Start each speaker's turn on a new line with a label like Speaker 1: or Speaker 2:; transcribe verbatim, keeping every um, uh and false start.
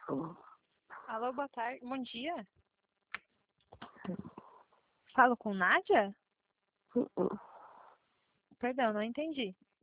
Speaker 1: Alô?
Speaker 2: Alô, boa tarde. Bom dia. Falo com Nádia?
Speaker 1: Uh-uh.
Speaker 2: Perdão, não entendi.